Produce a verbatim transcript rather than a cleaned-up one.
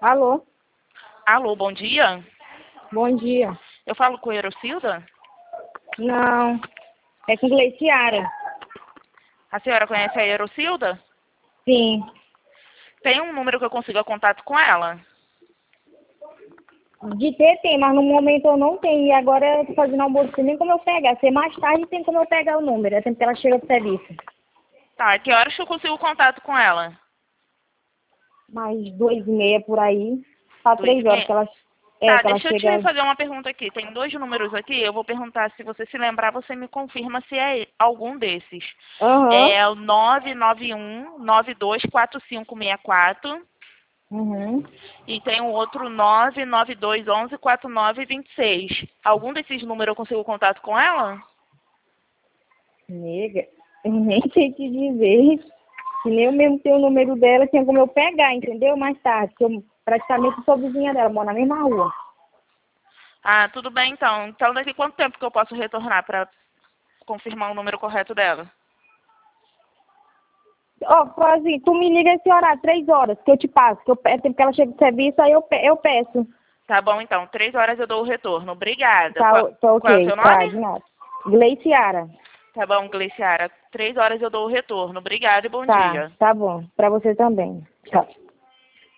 Alô? Alô, bom dia. Bom dia. Eu falo com a Erocilda? Não, é com Gleiciara. A senhora conhece a Erocilda? Sim. Tem um número que eu consiga contato com ela? De ter tem, mas no momento eu não tenho. E agora eu tô fazendo almoço, nem como eu pegar. Se mais tarde tem como eu pegar o número, é tempo que ela chega do serviço. Tá, que horas que eu consigo contato com ela? Mais duas e meia por aí. Pra Duas três e horas meia? que ela, é, Tá, que ela deixa eu chega. te fazer uma pergunta aqui. Tem dois números aqui, eu vou perguntar se você se lembrar, você me confirma se é algum desses. Aham. É o nove nove um nove dois quatro cinco seis quatro Uhum. e tem um outro nove nove dois onze quatro nove dois seis. Algum desses números eu consigo contato com ela? Nega, eu nem sei te dizer. Se nem eu mesmo tenho o número dela, tinha como eu pegar, entendeu? Mais tarde, porque eu praticamente sou vizinha dela, moro na mesma rua. Ah, tudo bem então. Então daqui quanto tempo que eu posso retornar para confirmar o número correto dela? Ó, oh, assim, tu me liga esse horário, três horas, que eu te passo, que eu, é tempo que ela chega do serviço, aí eu, pe- eu peço. Tá bom então, três horas eu dou o retorno. Obrigada. Tá, Qual, o- tá qual é o ok, seu tá, nome? de nada. Gleiciara. Tá bom, Gleiciara. Três horas eu dou o retorno. Obrigada e bom Tá, dia. tá bom. Pra você também. Tchau.